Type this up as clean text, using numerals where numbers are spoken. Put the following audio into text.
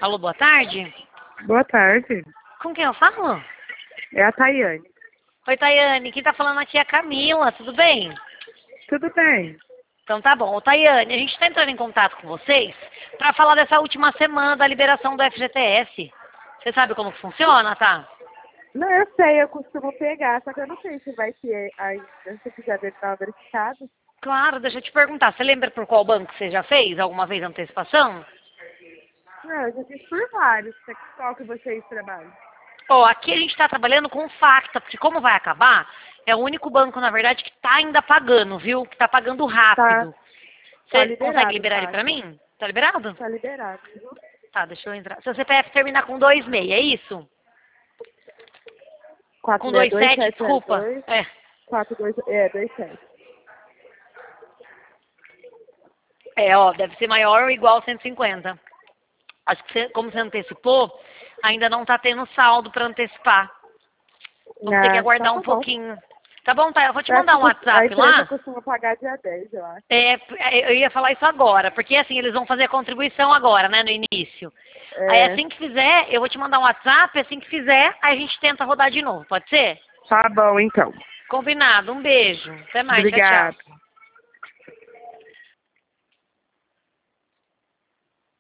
Alô, boa tarde. Boa tarde. Com quem eu falo? É a Tayane. Oi, Tayane. Quem tá falando aqui é a Camila. Tudo bem? Tudo bem? Então tá bom. Ô, Tayane, a gente tá entrando em contato com vocês pra falar dessa última semana da liberação do FGTS. Você sabe como que funciona, tá? Não, eu sei, eu costumo pegar, só que eu não sei se vai ter ainda, se quiser dar verificado. Claro, deixa eu te perguntar. Você lembra por qual banco você já fez alguma vez antecipação? Não, eu já fiz por vários. Qual que vocês trabalham? Ó, aqui a gente tá trabalhando com o Facta, porque como vai acabar, é o único banco, na verdade, que tá ainda pagando, viu? Que tá pagando Tá, rápido. tá Você consegue liberado, liberar ele tá? pra mim? Tá liberado? Tá liberado. Tá, deixa eu entrar. Seu CPF termina com 26, é isso? Com 27, desculpa. 462-702, É. 27. É, ó, deve ser maior ou igual a 150. Acho que como você antecipou, ainda não tá tendo saldo pra antecipar. Vamos ter que Então aguardar tá um bom. pouquinho. Tá bom, tá? Eu vou te Eu acho mandar um que a WhatsApp empresa lá. costuma pagar dia 10, eu acho. Eu ia falar isso agora, porque assim, eles vão fazer a contribuição agora, né, no início. Aí É, assim que fizer, eu vou te mandar um WhatsApp, assim que fizer, aí a gente tenta rodar de novo, pode ser? tá bom, então. Combinado, um beijo. Até mais, tchau, tchau. Obrigada.